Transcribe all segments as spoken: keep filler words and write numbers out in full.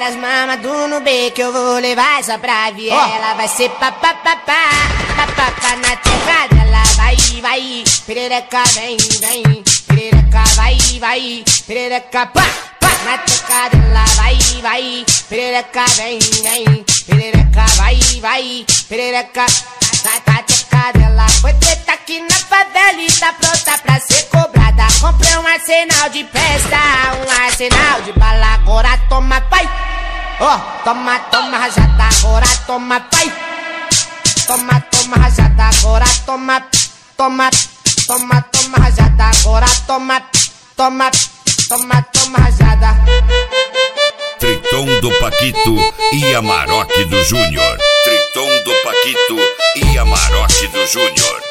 Várias mamas do Nubê que eu vou levar essa pra viela. Oh. Vai ser papapá, papapá na tecla dela. Vai, vai, perereca vem, vem. Perereca vai, vai, perereca pá, pá na tecla dela. Vai, vai, perereca vem, vem. Perereca vai, vai, perereca na tecla dela. Foi treta aqui na favela e tá pronta pra ser cobrada. Comprei um arsenal de festa, um arsenal de bala. Agora toma, pai. Ó, oh, toma, toma rajada. Agora toma, pai. Toma, toma rajada. Agora toma, toma, toma, toma rajada. Agora toma, toma, toma, toma rajada. Triton do Paquito e Amarok do Júnior. Triton do Paquito e Amarok do Júnior.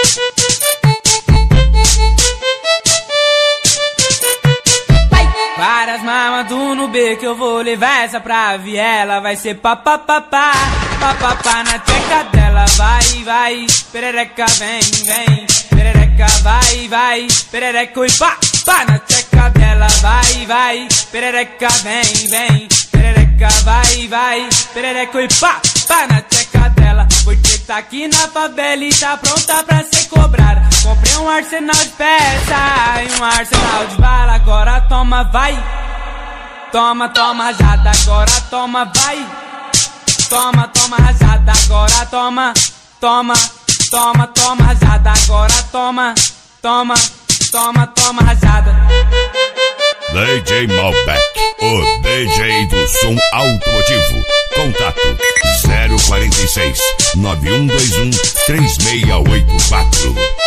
Várias mamas do Nubê que eu vou levar essa pra viela. Vai ser papapá, papapá na tcheca dela. Vai, vai, perereca vem, vem. Perereca vai, vai, perereca e pá, pá na tcheca dela. Vai, vai, perereca vem, vem. Perereca vai, vai, perereca e pá, pá na tcheca dela. Porque tá aqui na favela e tá pronta pra ser cobrada. Comprei um arsenal de peça e um arsenal de bala. Agora toma, vai. Toma, toma rajada. Agora toma, vai. Toma, toma rajada. Agora toma, toma, toma, toma rajada. Agora toma, toma, toma, toma rajada. D J Malbec, o D J do som automotivo. Contato zero quarenta e seis, nove um dois um, três seis oito quatro.